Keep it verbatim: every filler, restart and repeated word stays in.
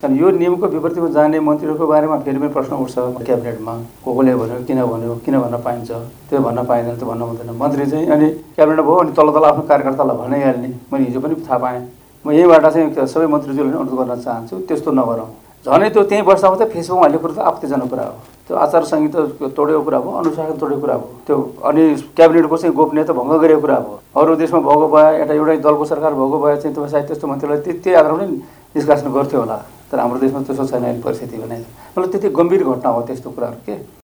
अनि यो नियमको विपरीतमा जाने मन्त्रीहरूको बारेमा फेरि पनि प्रश्न उठ्छ क्याबिनेटमा। को कोले भन्यो, किन भन्यो, किन भन्न पाइन्छ, त्यो भन्न पाइँदैन, त्यो भन्न हुँदैन। मन्त्री चाहिँ अनि क्याबिनेट भयो अनि तल तल आफ्नो कार्यकर्तालाई भनाइहाल्ने। मैले हिजो पनि थाहा पाएँ। म यहीँबाट चाहिँ सबै मन्त्रीज्यूले अनुरोध गर्न चाहन्छु, त्यस्तो नगरौँ। झनै त्यो त्यहीँ बस्दा मात्रै फेसबुकमा हाल्ने कुरो त आपत्तिजनक कुरा हो। त्यो आचार संहिता तोडेको कुरा हो, अनुशासन तोडेको कुरा हो त्यो। अनि क्याबिनेटको चाहिँ गोपनीयता भङ्ग गरेको कुरा हो। अरू देशमा भएको भए एउटा एउटै दलको सरकार भएको भए चाहिँ तपाईँ सायद त्यस्तो मन्त्रीलाई त्यही आधारमा नै निष्कासन गर्थ्यो होला। तर हाम्रो देशमा त्यस्तो छैन अहिले परिस्थिति भने। मतलब त्यति गम्भीर घटना हो त्यस्तो कुराहरू के।